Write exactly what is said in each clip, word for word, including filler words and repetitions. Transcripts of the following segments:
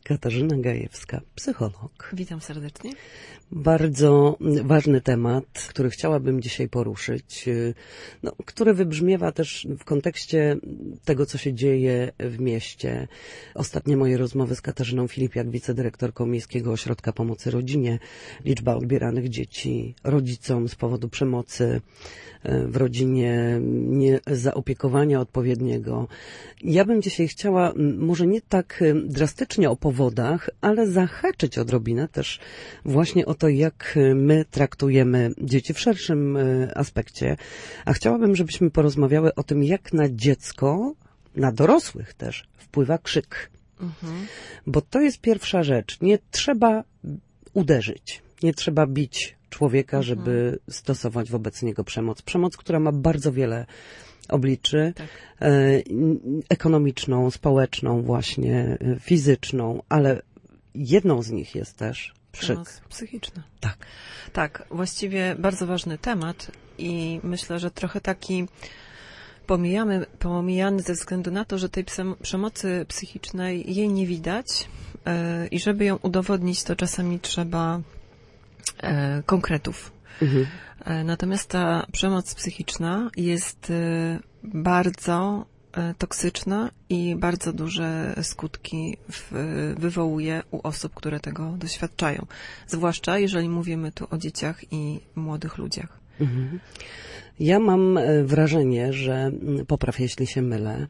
Katarzyna Gajewska, psycholog. Witam serdecznie. Bardzo ważny temat, który chciałabym dzisiaj poruszyć, no, który wybrzmiewa też w kontekście tego, co się dzieje w mieście. Ostatnie moje rozmowy z Katarzyną Filipiak, wicedyrektorką Miejskiego Ośrodka Pomocy Rodzinie, liczba odbieranych dzieci rodzicom z powodu przemocy w rodzinie, niezaopiekowania odpowiedniego. Ja bym dzisiaj chciała może nie tak drastycznie o powodach, ale zahaczyć odrobinę też właśnie o to, jak my traktujemy dzieci w szerszym aspekcie. A chciałabym, żebyśmy porozmawiały o tym, jak na dziecko, na dorosłych też wpływa krzyk. Mhm. Bo to jest pierwsza rzecz. Nie trzeba uderzyć, nie trzeba bić człowieka, żeby mhm. stosować wobec niego przemoc. Przemoc, która ma bardzo wiele obliczy, tak. e, ekonomiczną, społeczną właśnie, fizyczną, ale jedną z nich jest też krzyk. Przemoc psychiczna. Tak. Tak, właściwie bardzo ważny temat i myślę, że trochę taki pomijamy, pomijany ze względu na to, że tej przemocy psychicznej jej nie widać yy, i żeby ją udowodnić, to czasami trzeba yy, konkretów. Mhm. Yy, natomiast ta przemoc psychiczna jest yy, bardzo toksyczna i bardzo duże skutki w, wywołuje u osób, które tego doświadczają. Zwłaszcza jeżeli mówimy tu o dzieciach i młodych ludziach. Mhm. Ja mam wrażenie, że, popraw jeśli się mylę,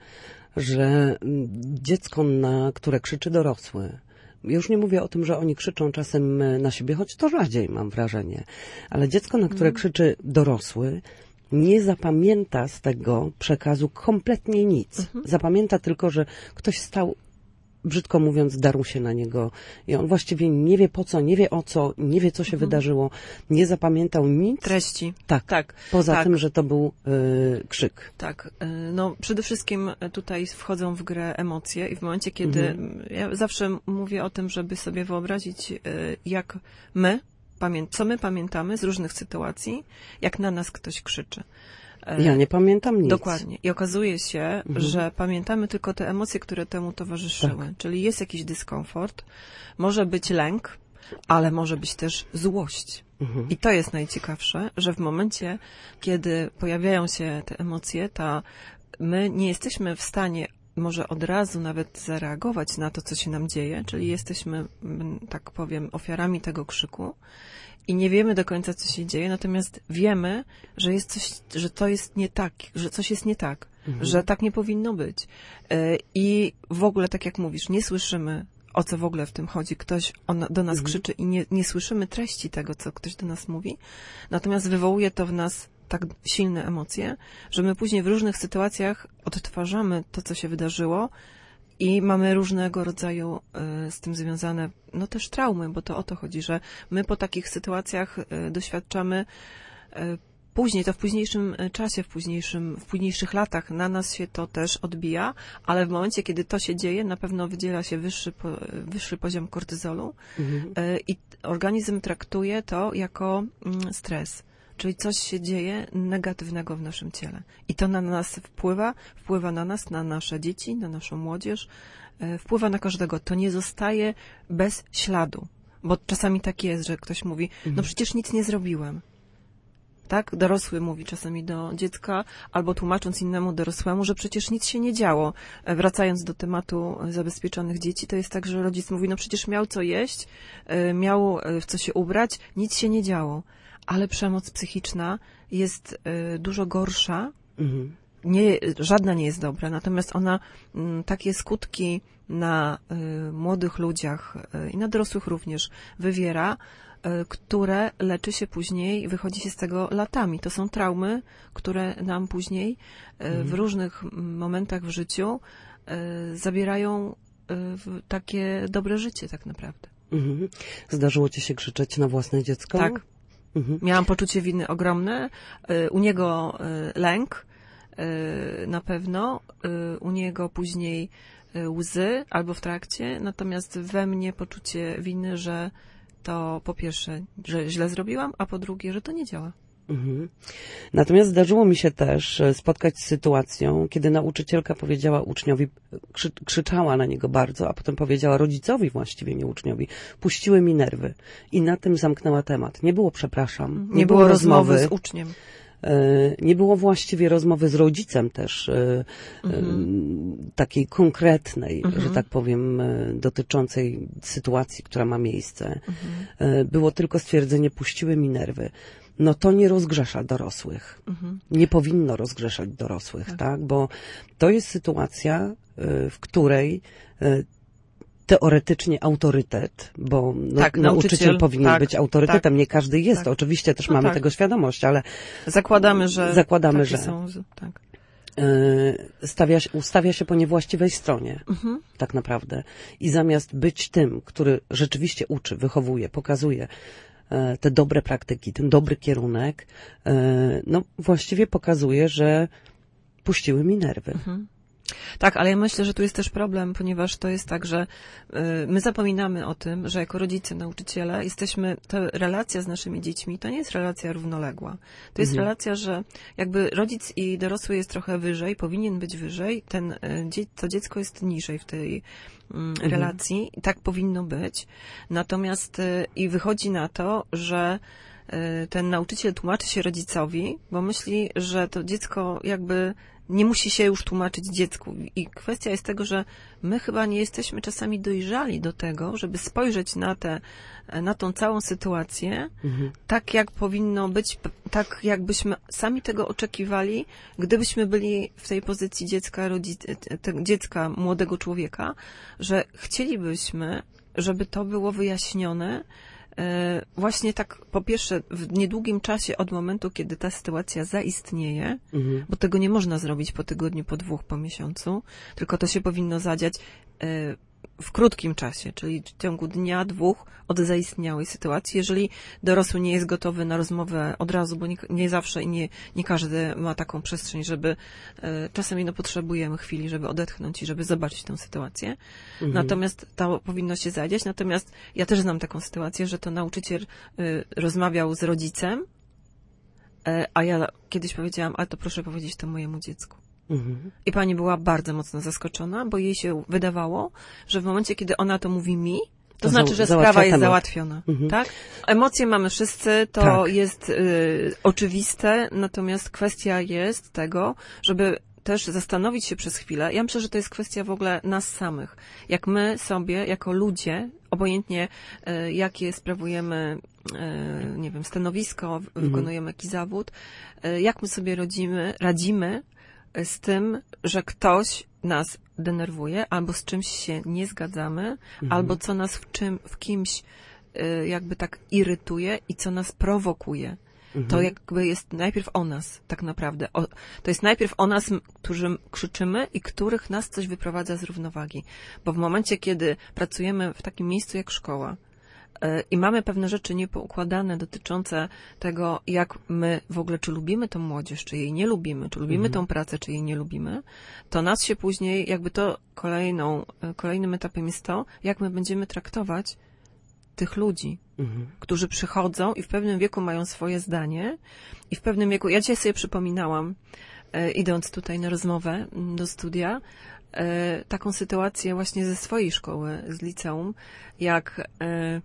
że dziecko, na które krzyczy dorosły, już nie mówię o tym, że oni krzyczą czasem na siebie, choć to rzadziej mam wrażenie, ale dziecko, na które mhm. krzyczy dorosły, nie zapamięta z tego przekazu kompletnie nic. Mhm. Zapamięta tylko, że ktoś stał, brzydko mówiąc, darł się na niego i on właściwie nie wie po co, nie wie o co, nie wie, co się mhm. wydarzyło, nie zapamiętał nic. Treści. Tak, tak. Poza tak. tym, że to był y, krzyk. Tak. No, przede wszystkim tutaj wchodzą w grę emocje i w momencie, kiedy mhm. ja zawsze mówię o tym, żeby sobie wyobrazić, jak my, co my pamiętamy z różnych sytuacji, jak na nas ktoś krzyczy. Ja nie pamiętam nic. Dokładnie. I okazuje się, mhm. że pamiętamy tylko te emocje, które temu towarzyszyły. Tak. Czyli jest jakiś dyskomfort, może być lęk, ale może być też złość. Mhm. I to jest najciekawsze, że w momencie, kiedy pojawiają się te emocje, ta my nie jesteśmy w stanie może od razu nawet zareagować na to, co się nam dzieje, czyli jesteśmy, tak powiem, ofiarami tego krzyku i nie wiemy do końca, co się dzieje, natomiast wiemy, że jest coś, że to jest nie tak, że coś jest nie tak, mhm. że tak nie powinno być. I w ogóle, tak jak mówisz, nie słyszymy, o co w ogóle w tym chodzi. Ktoś on, do nas mhm. krzyczy i nie, nie słyszymy treści tego, co ktoś do nas mówi, natomiast wywołuje to w nas tak silne emocje, że my później w różnych sytuacjach odtwarzamy to, co się wydarzyło i mamy różnego rodzaju y, z tym związane, no też traumy, bo to o to chodzi, że my po takich sytuacjach y, doświadczamy y, później, to w późniejszym czasie, w, późniejszym, w późniejszych latach na nas się to też odbija, ale w momencie, kiedy to się dzieje, na pewno wydziela się wyższy, po, wyższy poziom kortyzolu mhm. y, i organizm traktuje to jako y, stres. Czyli coś się dzieje negatywnego w naszym ciele. I to na nas wpływa, wpływa na nas, na nasze dzieci, na naszą młodzież, wpływa na każdego. To nie zostaje bez śladu. Bo czasami tak jest, że ktoś mówi, no przecież nic nie zrobiłem. Tak? Dorosły mówi czasami do dziecka, albo tłumacząc innemu dorosłemu, że przecież nic się nie działo. Wracając do tematu zabezpieczonych dzieci, to jest tak, że rodzic mówi, no przecież miał co jeść, miał w co się ubrać, nic się nie działo. Ale przemoc psychiczna jest y, dużo gorsza, mhm. nie, żadna nie jest dobra, natomiast ona y, takie skutki na y, młodych ludziach y, i na dorosłych również wywiera, y, które leczy się później, wychodzi się z tego latami. To są traumy, które nam później y, mhm. w różnych momentach w życiu y, zabierają y, takie dobre życie tak naprawdę. Mhm. Zdarzyło ci się krzyczeć na własne dziecko? Tak. Mhm. Miałam poczucie winy ogromne, u niego lęk na pewno, u niego później łzy albo w trakcie, natomiast we mnie poczucie winy, że to po pierwsze, że źle zrobiłam, a po drugie, że to nie działa. Mhm. Natomiast zdarzyło mi się też spotkać z sytuacją, kiedy nauczycielka powiedziała uczniowi, krzy, krzyczała na niego bardzo, a potem powiedziała rodzicowi właściwie, nie uczniowi, puściły mi nerwy. I na tym zamknęła temat. Nie było przepraszam. Nie, nie było, było rozmowy, rozmowy z uczniem. Nie było właściwie rozmowy z rodzicem też, mhm. takiej konkretnej, mhm. że tak powiem, dotyczącej sytuacji, która ma miejsce. Mhm. Było tylko stwierdzenie, puściły mi nerwy. No to nie rozgrzesza dorosłych. Mhm. Nie powinno rozgrzeszać dorosłych, tak. tak? Bo to jest sytuacja, w której teoretycznie autorytet, bo no, tak, nauczyciel, nauczyciel powinien tak, być autorytetem, tak, nie każdy jest, tak. to oczywiście też no mamy tak. tego świadomość, ale zakładamy, że zakładamy, że są, tak. stawia się, ustawia się po niewłaściwej stronie, mhm. tak naprawdę. I zamiast być tym, który rzeczywiście uczy, wychowuje, pokazuje te dobre praktyki, ten dobry kierunek, no właściwie pokazuje, że puściły mi nerwy. Mhm. Tak, ale ja myślę, że tu jest też problem, ponieważ to jest tak, że y, my zapominamy o tym, że jako rodzice, nauczyciele jesteśmy, ta relacja z naszymi dziećmi to nie jest relacja równoległa. To jest mhm. relacja, że jakby rodzic i dorosły jest trochę wyżej, powinien być wyżej, ten, y, dzie- to dziecko jest niżej w tej y, mhm. relacji i tak powinno być. Natomiast y, i wychodzi na to, że y, ten nauczyciel tłumaczy się rodzicowi, bo myśli, że to dziecko jakby nie musi się już tłumaczyć dziecku. I kwestia jest tego, że my chyba nie jesteśmy czasami dojrzali do tego, żeby spojrzeć na tę, na tą całą sytuację mhm. tak, jak powinno być, tak jakbyśmy sami tego oczekiwali, gdybyśmy byli w tej pozycji dziecka, rodzic, dziecka, młodego człowieka, że chcielibyśmy, żeby to było wyjaśnione właśnie tak, po pierwsze, w niedługim czasie od momentu, kiedy ta sytuacja zaistnieje, mhm. bo tego nie można zrobić po tygodniu, po dwóch, po miesiącu, tylko to się powinno zadziać w krótkim czasie, czyli w ciągu dnia, dwóch od zaistniałej sytuacji. Jeżeli dorosły nie jest gotowy na rozmowę od razu, bo nie, nie zawsze i nie, nie każdy ma taką przestrzeń, żeby e, czasami no, potrzebujemy chwili, żeby odetchnąć i żeby zobaczyć tę sytuację. Mhm. Natomiast to powinno się zadziać. Natomiast ja też znam taką sytuację, że to nauczyciel e, rozmawiał z rodzicem, e, a ja kiedyś powiedziałam, ale to proszę powiedzieć to mojemu dziecku. Mhm. I pani była bardzo mocno zaskoczona, bo jej się wydawało, że w momencie, kiedy ona to mówi mi, to, to znaczy, że sprawa jest temat. załatwiona. Mhm. Tak? Emocje mamy wszyscy, to tak. jest y, oczywiste, natomiast kwestia jest tego, żeby też zastanowić się przez chwilę. Ja myślę, że to jest kwestia w ogóle nas samych. Jak my sobie, jako ludzie, obojętnie y, jakie sprawujemy, y, nie wiem, stanowisko, mhm. wykonujemy jakiś zawód, y, jak my sobie rodzimy, radzimy z tym, że ktoś nas denerwuje, albo z czymś się nie zgadzamy, mhm. albo co nas w czym, w kimś y, jakby tak irytuje i co nas prowokuje. Mhm. To jakby jest najpierw o nas, tak naprawdę. O, to jest najpierw o nas, którzy krzyczymy i których nas coś wyprowadza z równowagi. Bo w momencie, kiedy pracujemy w takim miejscu jak szkoła, i mamy pewne rzeczy niepoukładane dotyczące tego, jak my w ogóle, czy lubimy tą młodzież, czy jej nie lubimy, czy lubimy mhm. tą pracę, czy jej nie lubimy, to nas się później, jakby to kolejną, kolejnym etapem jest to, jak my będziemy traktować tych ludzi, mhm. którzy przychodzą i w pewnym wieku mają swoje zdanie i w pewnym wieku, ja dzisiaj sobie przypominałam, e, idąc tutaj na rozmowę do studia, e, taką sytuację właśnie ze swojej szkoły, z liceum, jak e,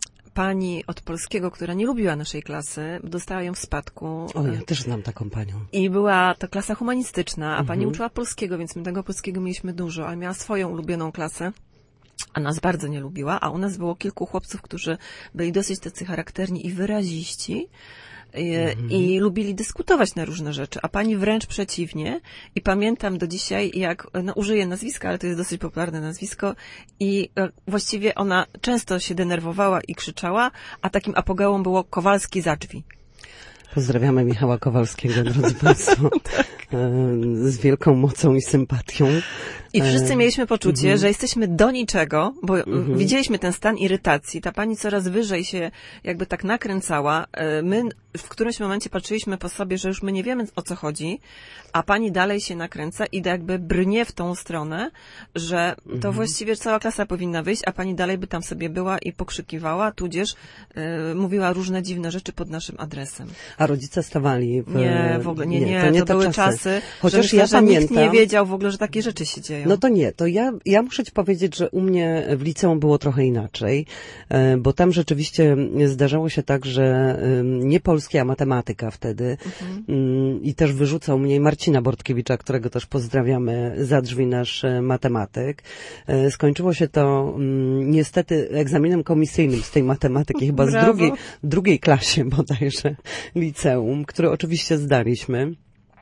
pani od polskiego, która nie lubiła naszej klasy, dostała ją w spadku. O, ja też znam taką panią. I była to klasa humanistyczna, a mhm. pani uczyła polskiego, więc my tego polskiego mieliśmy dużo, ale miała swoją ulubioną klasę, a nas bardzo nie lubiła, a u nas było kilku chłopców, którzy byli dosyć tacy charakterni i wyraziści, I, mhm. i lubili dyskutować na różne rzeczy, a pani wręcz przeciwnie. I pamiętam do dzisiaj, jak, no użyję nazwiska, ale to jest dosyć popularne nazwisko i e, właściwie ona często się denerwowała i krzyczała, a takim apogeum było Kowalski za drzwi. Pozdrawiamy Michała Kowalskiego, drodzy Państwo, tak. z wielką mocą i sympatią. I wszyscy mieliśmy poczucie, mhm. że jesteśmy do niczego, bo Mhm. widzieliśmy ten stan irytacji. Ta pani coraz wyżej się jakby tak nakręcała. My w którymś momencie patrzyliśmy po sobie, że już my nie wiemy, o co chodzi, a pani dalej się nakręca i jakby brnie w tą stronę, że to Mhm. właściwie cała klasa powinna wyjść, a pani dalej by tam sobie była i pokrzykiwała, tudzież y, mówiła różne dziwne rzeczy pod naszym adresem. A rodzice stawali w... Nie, w ogóle nie, nie. nie to, nie to te były czasy. czasy, Chociaż że, myślę, ja że pamiętam, nikt nie wiedział w ogóle, że takie rzeczy się dzieją. No to nie, to ja, ja muszę ci powiedzieć, że u mnie w liceum było trochę inaczej, bo tam rzeczywiście zdarzało się tak, że nie polskie, a matematyka wtedy mhm. i też wyrzucał mnie Marcina Bortkiewicza, którego też pozdrawiamy, za drzwi nasz matematyk. Skończyło się to niestety egzaminem komisyjnym z tej matematyki, chyba z drugiej, drugiej klasie bodajże liceum, który oczywiście zdaliśmy.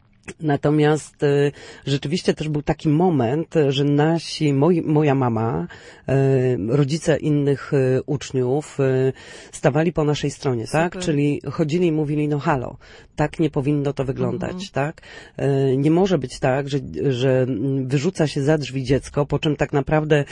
Natomiast y, rzeczywiście też był taki moment, że nasi, moi, moja mama, y, rodzice innych y, uczniów y, stawali po naszej stronie, Super. tak? Czyli chodzili i mówili, no halo, tak nie powinno to wyglądać, mhm. tak? Y, nie może być tak, że, że wyrzuca się za drzwi dziecko, po czym tak naprawdę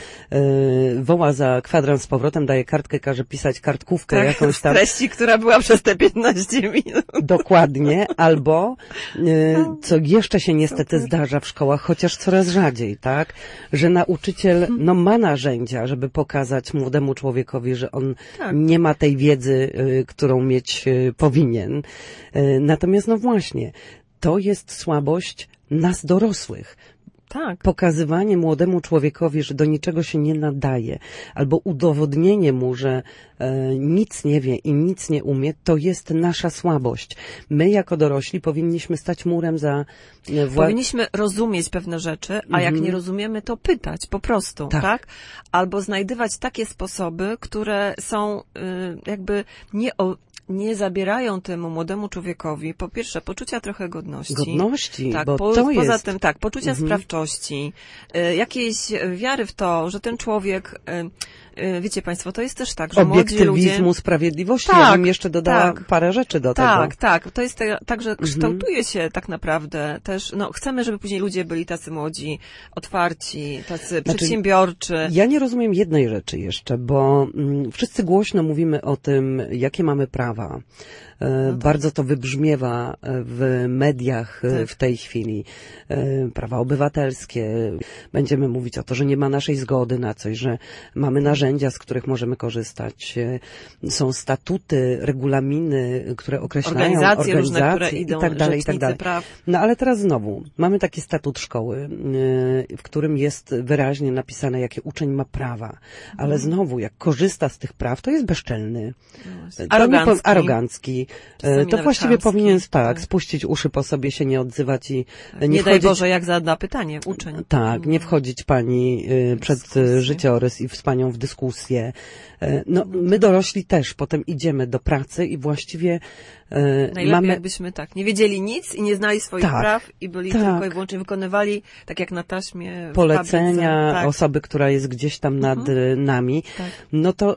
y, woła za kwadrans z powrotem, daje kartkę, każe pisać kartkówkę tak, jakąś tam. treści, która była przez te piętnaście minut. Dokładnie, albo y, co jeszcze się niestety Super. zdarza w szkołach, chociaż coraz rzadziej, tak? Że nauczyciel no, ma narzędzia, żeby pokazać młodemu człowiekowi, że on tak. nie ma tej wiedzy, y, którą mieć y, powinien. Y, natomiast no właśnie, to jest słabość nas dorosłych. Tak. Pokazywanie młodemu człowiekowi, że do niczego się nie nadaje, albo udowodnienie mu, że e, nic nie wie i nic nie umie, to jest nasza słabość. My jako dorośli powinniśmy stać murem za... E, wła... Powinniśmy rozumieć pewne rzeczy, a mhm. jak nie rozumiemy, to pytać po prostu, tak? tak? Albo znajdywać takie sposoby, które są y, jakby nie... O... nie zabierają temu młodemu człowiekowi, po pierwsze, poczucia trochę godności. Godności, tak, bo po, to poza jest... tym, tak, poczucia mhm. sprawczości, y, jakiejś wiary w to, że ten człowiek, y, y, wiecie państwo, to jest też tak, że młodzi ludzie... Obiektywizmu, sprawiedliwości, tak, ja bym jeszcze dodała tak, parę rzeczy do tak, tego. Tak, tak, to jest te, tak, że kształtuje się tak naprawdę też, no, chcemy, żeby później ludzie byli tacy młodzi, otwarci, tacy znaczy, przedsiębiorczy. Ja nie rozumiem jednej rzeczy jeszcze, bo mm, wszyscy głośno mówimy o tym, jakie mamy prawa. No tak. Bardzo to wybrzmiewa w mediach tak. w tej chwili. Prawa obywatelskie. Będziemy mówić o to, że nie ma naszej zgody na coś, że mamy narzędzia, z których możemy korzystać. Są statuty, regulaminy, które określają organizacje, organizacje różne, które idą, i tak dalej, i tak dalej. Praw. No ale teraz znowu, mamy taki statut szkoły, w którym jest wyraźnie napisane, jakie uczeń ma prawa. Ale mhm. znowu, jak korzysta z tych praw, to jest bezczelny. No arogancki. arogancki. To właściwie chamski. powinien tak, tak, spuścić uszy po sobie, się nie odzywać i tak. nie, nie wchodzić... daj Boże, jak zada pytanie, uczeń. Tak, nie wchodzić pani y, przed dyskusję. życiorys i z panią w dyskusję. Y, no, my dorośli też potem idziemy do pracy i właściwie y, Najlepiej mamy... jakbyśmy tak nie wiedzieli nic i nie znali swoich tak, praw i byli tak. tylko i wyłącznie wykonywali, tak jak na taśmie, polecenia tak. osoby, która jest gdzieś tam nad mhm. nami. Tak. No to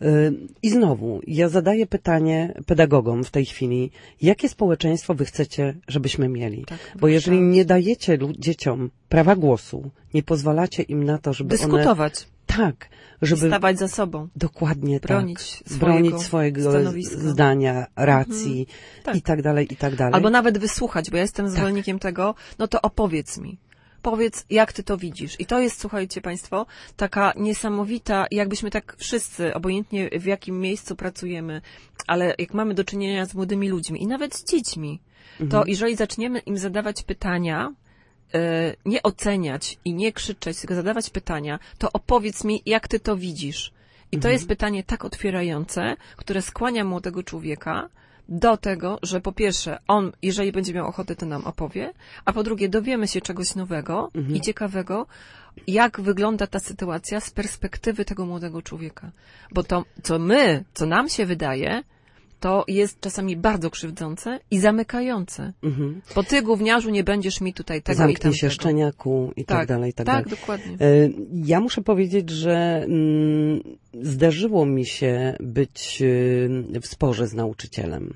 I znowu, ja zadaję pytanie pedagogom w tej chwili, jakie społeczeństwo wy chcecie, żebyśmy mieli? Tak, Bo jeżeli tak. nie dajecie dzieciom prawa głosu, nie pozwalacie im na to, żeby dyskutować. One... Tak, żeby... stawać za sobą. Dokładnie bronić tak. Swojego bronić swojego stanowiska. zdania, racji mhm. tak. i tak dalej, i tak dalej. Albo nawet wysłuchać, bo ja jestem zwolennikiem tak. tego, no to opowiedz mi. Powiedz, jak ty to widzisz. I to jest, słuchajcie państwo, taka niesamowita, jakbyśmy tak wszyscy, obojętnie w jakim miejscu pracujemy, ale jak mamy do czynienia z młodymi ludźmi i nawet z dziećmi, mhm. to jeżeli zaczniemy im zadawać pytania, yy, nie oceniać i nie krzyczeć, tylko zadawać pytania, to opowiedz mi, jak ty to widzisz. I to mhm. jest pytanie tak otwierające, które skłania młodego człowieka do tego, że po pierwsze, on, jeżeli będzie miał ochotę, to nam opowie, a po drugie, dowiemy się czegoś nowego mhm. i ciekawego, jak wygląda ta sytuacja z perspektywy tego młodego człowieka. Bo to, co my, co nam się wydaje, to jest czasami bardzo krzywdzące i zamykające. Mhm. Bo ty, gówniarzu, nie będziesz mi tutaj tego Zamknij i tamtego. się, szczeniaku i tak, tak dalej, i tak, tak dalej. Tak, dokładnie. Ja muszę powiedzieć, że mm, zdarzyło mi się być w sporze z nauczycielem.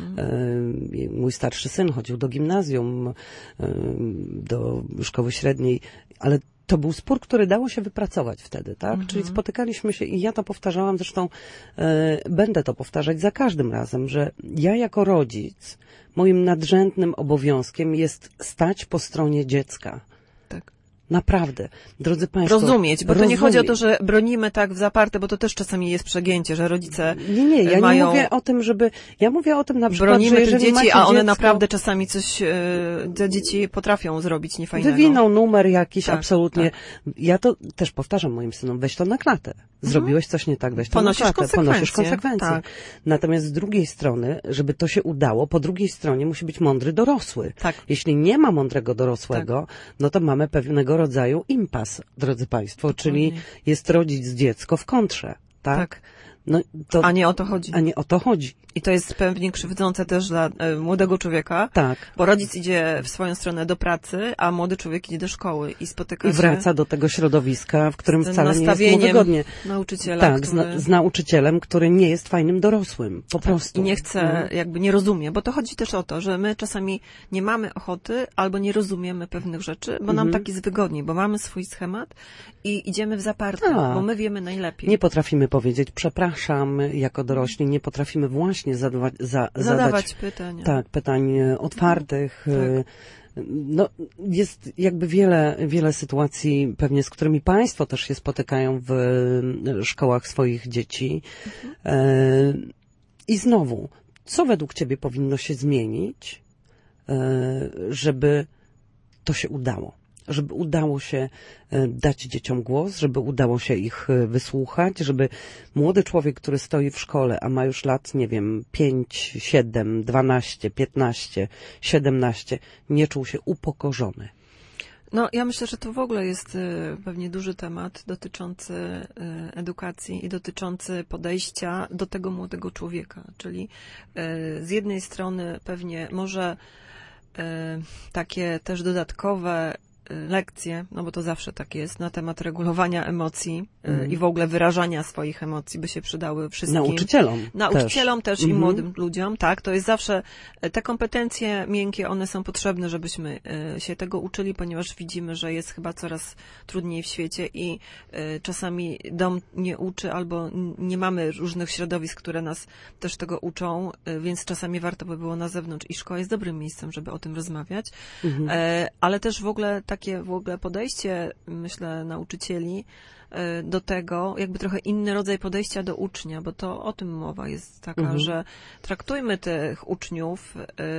Mhm. Mój starszy syn chodził do gimnazjum, do szkoły średniej, ale to był spór, który dało się wypracować wtedy, tak? Mhm. Czyli spotykaliśmy się i ja to powtarzałam, zresztą e, będę to powtarzać za każdym razem, że ja jako rodzic, moim nadrzędnym obowiązkiem jest stać po stronie dziecka. Tak. Naprawdę. Drodzy Państwo. Rozumieć, bo to rozumieć. nie chodzi o to, że bronimy tak w zaparte, bo to też czasami jest przegięcie, że rodzice Nie, nie, ja mają... nie mówię o tym, żeby... Ja mówię o tym na przykład, Bronimy że tych jeżeli dzieci, macie a one dziecko, naprawdę czasami coś e, te dzieci potrafią zrobić niefajnego. wywinął numer jakiś, Tak, absolutnie. tak. Ja to też powtarzam moim synom, weź to na klatę. Zrobiłeś coś nie tak, weź to Ponosisz na klatę. konsekwencje. Ponosisz konsekwencje. Tak. Natomiast z drugiej strony, żeby to się udało, po drugiej stronie musi być mądry dorosły. Tak. Jeśli nie ma mądrego dorosłego, tak. no to mamy pewnego rodzaju impas, drodzy Państwo, Dokładnie. czyli jest rodzic, dziecko w kontrze, tak? Tak. No, to, A nie o to chodzi. A nie o to chodzi. I to jest pewnie krzywdzące też dla e, młodego człowieka, Tak. bo rodzic idzie w swoją stronę do pracy, a młody człowiek idzie do szkoły i spotyka I się wraca do tego środowiska, w którym z wcale nie jest mu wygodnie. nauczyciela, Tak, który... z, z nauczycielem, który nie jest fajnym dorosłym, po tak, prostu. I nie chce, mhm. jakby nie rozumie, bo to chodzi też o to, że my czasami nie mamy ochoty albo nie rozumiemy pewnych rzeczy, bo nam Mhm. tak jest wygodniej, bo mamy swój schemat i idziemy w zaparte, Tak. bo my wiemy najlepiej. Nie potrafimy powiedzieć przepraszam jako dorośli, nie potrafimy właśnie zadawać, za, Zadawać zadać pytania. tak, pytań otwartych. Tak. No, jest jakby wiele, wiele sytuacji pewnie, z którymi Państwo też się spotykają w szkołach swoich dzieci. Mhm. I znowu, co według Ciebie powinno się zmienić, żeby to się udało? Żeby udało się dać dzieciom głos, żeby udało się ich wysłuchać, żeby młody człowiek, który stoi w szkole, a ma już lat, nie wiem, pięć, siedem, dwanaście, piętnaście, siedemnaście, nie czuł się upokorzony. No, ja myślę, że to w ogóle jest y, pewnie duży temat dotyczący y, edukacji i dotyczący podejścia do tego młodego człowieka. Czyli y, z jednej strony pewnie może y, takie też dodatkowe lekcje, no bo to zawsze tak jest, na temat regulowania emocji mm. i w ogóle wyrażania swoich emocji by się przydały wszystkim. Nauczycielom. Nauczycielom też, też mm-hmm. i młodym ludziom, tak, to jest zawsze, te kompetencje miękkie, one są potrzebne, żebyśmy się tego uczyli, ponieważ widzimy, że jest chyba coraz trudniej w świecie i czasami dom nie uczy albo nie mamy różnych środowisk, które nas też tego uczą, więc czasami warto by było na zewnątrz i szkoła jest dobrym miejscem, żeby o tym rozmawiać, mm-hmm. ale też w ogóle tak takie w ogóle podejście, myślę, nauczycieli do tego, jakby trochę inny rodzaj podejścia do ucznia, bo to o tym mowa jest taka, mhm. że traktujmy tych uczniów,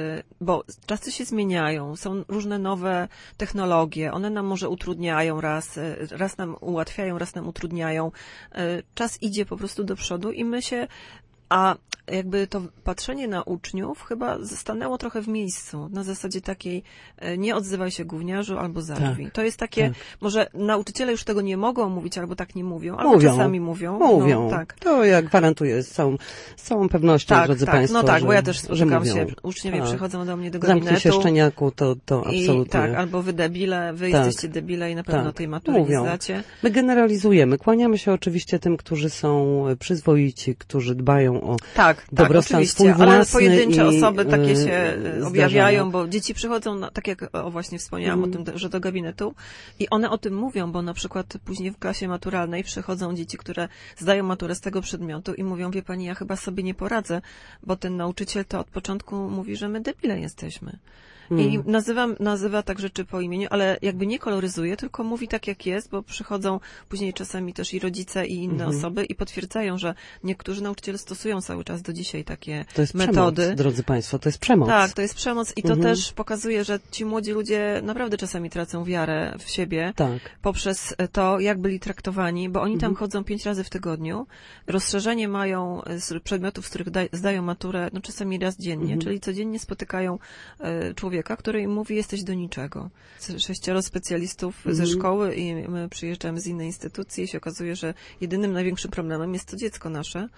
bo czasy się zmieniają, są różne nowe technologie, one nam może utrudniają raz, raz nam ułatwiają, raz nam utrudniają. Czas idzie po prostu do przodu i my się A jakby to patrzenie na uczniów chyba stanęło trochę w miejscu, na zasadzie takiej nie odzywaj się gówniarzu albo zarwij. Tak, to jest takie, tak. może nauczyciele już tego nie mogą mówić, albo tak nie mówią, albo mówią, czasami mówią. Mówią, no, tak. To ja gwarantuję z całą, z całą pewnością, tak, drodzy tak. Państwo, No tak, że, bo ja też spotykam że się, uczniowie tak. przychodzą do mnie do gabinetu. gabinetu. Zamknij się szczeniaku, to, to absolutnie. I, tak, albo wy debile, wy tak. jesteście debile i na pewno tak. tej matury mówią. nie zdacie. My generalizujemy, kłaniamy się oczywiście tym, którzy są przyzwoici, którzy dbają o tak, dobrostan tak, swój własny. Ale pojedyncze i, osoby takie się yy, objawiają, bo dzieci przychodzą, na, tak jak o właśnie wspomniałam mm. o tym, że do gabinetu i one o tym mówią, bo na przykład później w klasie maturalnej przychodzą dzieci, które zdają maturę z tego przedmiotu i mówią, wie pani, ja chyba sobie nie poradzę, bo ten nauczyciel to od początku mówi, że my debile jesteśmy. I nazywam, nazywa tak rzeczy po imieniu, ale jakby nie koloryzuje, tylko mówi tak jak jest, bo przychodzą później czasami też i rodzice i inne mhm. osoby i potwierdzają, że niektórzy nauczyciele stosują cały czas do dzisiaj takie to jest metody. Przemoc, drodzy Państwo, to jest przemoc. Tak, to jest przemoc i to mhm. też pokazuje, że ci młodzi ludzie naprawdę czasami tracą wiarę w siebie tak. poprzez to, jak byli traktowani, bo oni mhm. tam chodzą pięć razy w tygodniu. Rozszerzenie mają z przedmiotów, z których daj, zdają maturę, no czasami raz dziennie, mhm. czyli codziennie spotykają y, człowieka, który im mówi, jesteś do niczego. Sześcioro specjalistów mm. ze szkoły i my przyjeżdżamy z innej instytucji i się okazuje, że jedynym największym problemem jest to dziecko nasze.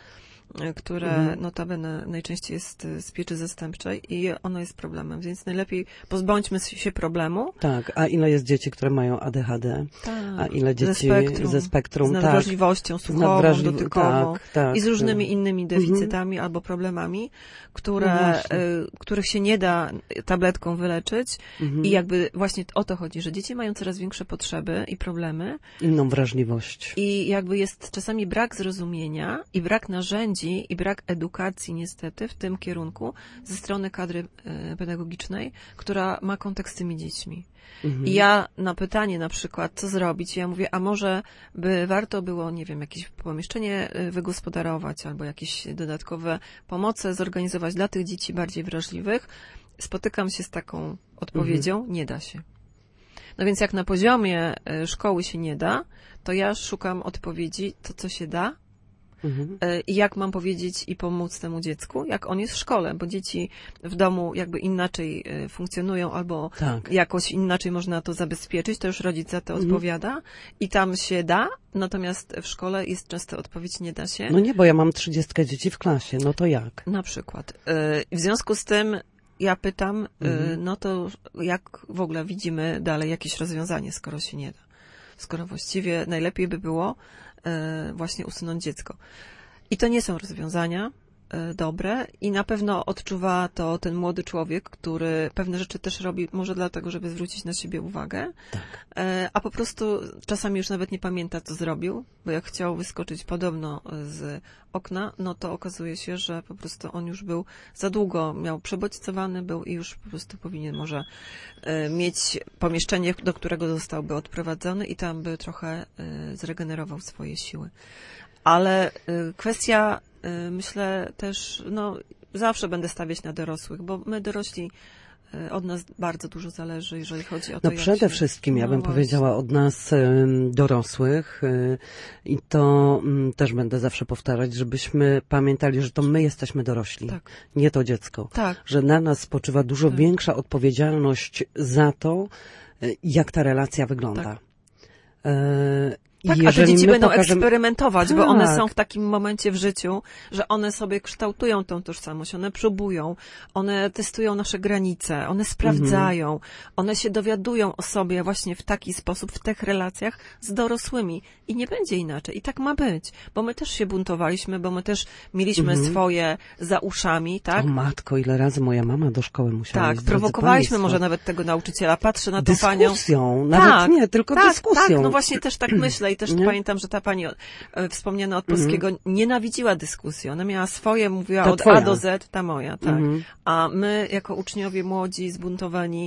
które mhm. notabene najczęściej jest z pieczy zastępczej i ono jest problemem, więc najlepiej pozbądźmy się problemu. Tak, a ile jest dzieci, które mają A D H D? Tak, a ile dzieci ze spektrum, ze spektrum z nadwrażliwością tak, słuchową, nadwrażli... dotykową tak, tak, i z różnymi tak. innymi deficytami mhm. albo problemami, które, no y, których się nie da tabletką wyleczyć mhm. i jakby właśnie o to chodzi, że dzieci mają coraz większe potrzeby i problemy. Inną wrażliwość. I jakby jest czasami brak zrozumienia i brak narzędzi i brak edukacji niestety w tym kierunku ze strony kadry y, pedagogicznej, która ma kontakt z tymi dziećmi. Mhm. I ja na pytanie na przykład, co zrobić, ja mówię, a może by warto było, nie wiem, jakieś pomieszczenie wygospodarować albo jakieś dodatkowe pomoce zorganizować dla tych dzieci bardziej wrażliwych. Spotykam się z taką odpowiedzią, mhm. nie da się. No więc jak na poziomie szkoły się nie da, to ja szukam odpowiedzi, to co się da, mhm. i jak mam powiedzieć i pomóc temu dziecku, jak on jest w szkole, bo dzieci w domu jakby inaczej funkcjonują albo tak. jakoś inaczej można to zabezpieczyć, to już rodzic za to mhm. odpowiada i tam się da, natomiast w szkole jest często odpowiedź, nie da się. No nie, bo ja mam trzydzieści dzieci w klasie, no to jak? Na przykład. W związku z tym ja pytam, mhm. no to jak w ogóle widzimy dalej jakieś rozwiązanie, skoro się nie da? Skoro właściwie najlepiej by było właśnie usunąć dziecko. I to nie są rozwiązania dobre i na pewno odczuwa to ten młody człowiek, który pewne rzeczy też robi, może dlatego, żeby zwrócić na siebie uwagę, tak. a po prostu czasami już nawet nie pamięta, co zrobił, bo jak chciał wyskoczyć podobno z okna, no to okazuje się, że po prostu on już był za długo, miał przebodźcowany był i już po prostu powinien może mieć pomieszczenie, do którego zostałby odprowadzony i tam by trochę zregenerował swoje siły. Ale kwestia, myślę też, no zawsze będę stawiać na dorosłych, bo my dorośli, od nas bardzo dużo zależy, jeżeli chodzi o to, No przede się... wszystkim, ja no bym właśnie. powiedziała, od nas dorosłych i to też będę zawsze powtarzać, żebyśmy pamiętali, że to my jesteśmy dorośli, tak. nie to dziecko. Tak. Że na nas spoczywa dużo tak. większa odpowiedzialność za to, jak ta relacja wygląda. Tak. E Tak, a te dzieci będą pokażemy... eksperymentować, tak. bo one są w takim momencie w życiu, że one sobie kształtują tą tożsamość, one próbują, one testują nasze granice, one sprawdzają, mhm. one się dowiadują o sobie właśnie w taki sposób, w tych relacjach z dorosłymi. I nie będzie inaczej. I tak ma być. Bo my też się buntowaliśmy, bo my też mieliśmy mhm. swoje za uszami, tak? O matko, ile razy moja mama do szkoły musiała Tak, iść, prowokowaliśmy może nawet tego nauczyciela. Patrzę na tą panią. Dyskusją, nawet tak, nie, tylko tak, dyskusją. Tak, no właśnie też tak myślę. I też nie? pamiętam, że ta pani e, wspomniana od polskiego mm-hmm. nienawidziła dyskusji. Ona miała swoje, mówiła ta od twoja. A do Z, ta moja, tak. Mm-hmm. A my, jako uczniowie młodzi, zbuntowani,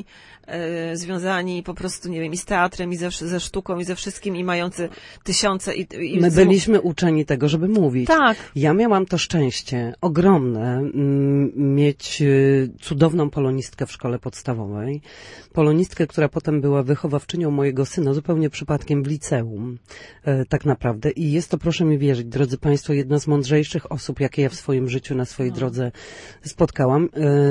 e, związani po prostu, nie wiem, i z teatrem, i ze, ze sztuką, i ze wszystkim, i mający tysiące i, i My byliśmy uczeni tego, żeby mówić. Tak. Ja miałam to szczęście ogromne m, mieć y, cudowną polonistkę w szkole podstawowej. Polonistkę, która potem była wychowawczynią mojego syna, zupełnie przypadkiem w liceum. Tak naprawdę. I jest to, proszę mi wierzyć, drodzy Państwo, jedna z mądrzejszych osób, jakie ja w swoim życiu, na swojej no. drodze spotkałam,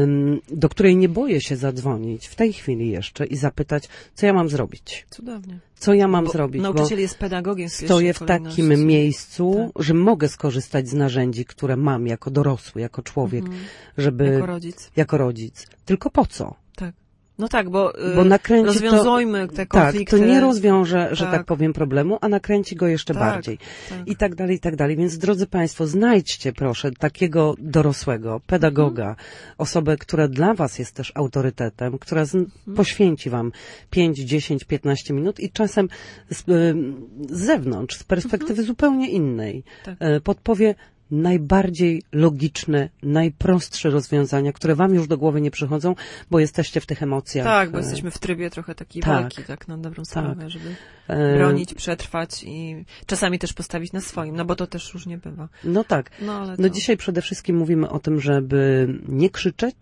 do której nie boję się zadzwonić w tej chwili jeszcze i zapytać, co ja mam zrobić. Cudownie. Co ja mam bo zrobić? Nauczyciel jest pedagogiem. Stoję w takim miejscu, tak. że mogę skorzystać z narzędzi, które mam jako dorosły, jako człowiek, mhm. żeby... Jako rodzic. Jako rodzic. Tylko po co? Tak. No tak, bo, bo nakręci rozwiązujmy to, te konflikty. Tak, to nie rozwiąże, że tak, tak powiem, problemu, a nakręci go jeszcze tak, bardziej. Tak. I tak dalej, i tak dalej. Więc, drodzy Państwo, znajdźcie, proszę, takiego dorosłego, pedagoga, mhm. osobę, która dla Was jest też autorytetem, która z, mhm. poświęci Wam pięć, dziesięć, piętnaście minut i czasem z, z zewnątrz, z perspektywy mhm. zupełnie innej, tak. podpowie najbardziej logiczne, najprostsze rozwiązania, które Wam już do głowy nie przychodzą, bo jesteście w tych emocjach. Tak, bo jesteśmy w trybie trochę takiej tak, walki, tak na dobrą sprawę, tak. żeby bronić, przetrwać i czasami też postawić na swoim, no bo to też różnie bywa. No tak. No, ale no to... dzisiaj przede wszystkim mówimy o tym, żeby nie krzyczeć,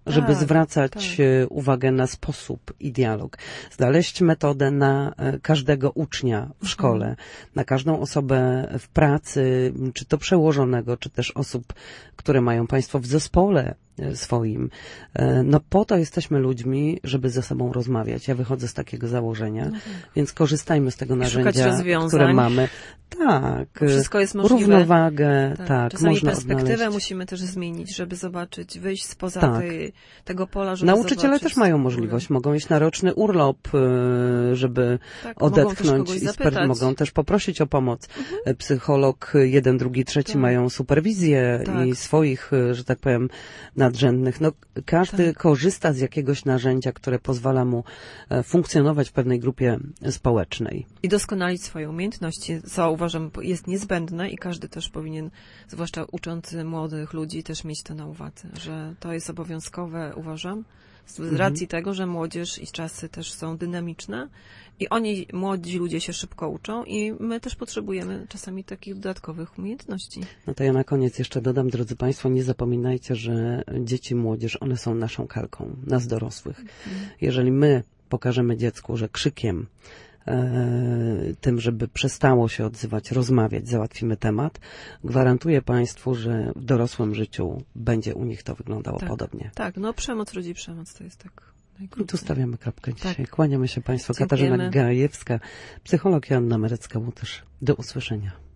żeby tak, zwracać tak. uwagę na sposób i dialog. Znaleźć metodę na każdego ucznia w szkole, mhm. na każdą osobę w pracy, czy to przełożonego, czy też osób, które mają państwo w zespole swoim. No po to jesteśmy ludźmi, żeby ze sobą rozmawiać. Ja wychodzę z takiego założenia, no tak. więc korzystajmy z tego narzędzia, które mamy. Tak. Bo wszystko jest możliwe. Równowagę, tak. tak Czasami można perspektywę odnaleźć. musimy też zmienić, żeby zobaczyć, wyjść spoza tak. tej, tego pola, żeby Nauczyciele zobaczyć. też mają możliwość. Mogą iść na roczny urlop, żeby tak, odetchnąć. Mogą też, i sper- mogą też poprosić o pomoc. Mhm. Psycholog jeden, drugi, trzeci tak. mają superwizję tak. i swoich, że tak powiem, nadrzędnych. No, każdy tak. korzysta z jakiegoś narzędzia, które pozwala mu funkcjonować w pewnej grupie społecznej. I doskonalić swoje umiejętności, co uważam jest niezbędne i każdy też powinien, zwłaszcza uczący młodych ludzi, też mieć to na uwadze, że to jest obowiązkowe, uważam, z mhm. racji tego, że młodzież i czasy też są dynamiczne i oni, młodzi ludzie się szybko uczą i my też potrzebujemy czasami takich dodatkowych umiejętności. No to ja na koniec jeszcze dodam, drodzy Państwo, nie zapominajcie, że dzieci, młodzież, one są naszą kalką, nas dorosłych. Mhm. Jeżeli my pokażemy dziecku, że krzykiem, tym, żeby przestało się odzywać, rozmawiać, załatwimy temat, gwarantuję Państwu, że w dorosłym życiu będzie u nich to wyglądało tak, podobnie. Tak, no przemoc rodzi przemoc, to jest tak najkrócej. I tu stawiamy kropkę dzisiaj. Tak. Kłaniamy się Państwu. Dziękujemy. Katarzyna Gajewska, psycholog, Joanna Merecka-Łutysz. Do usłyszenia.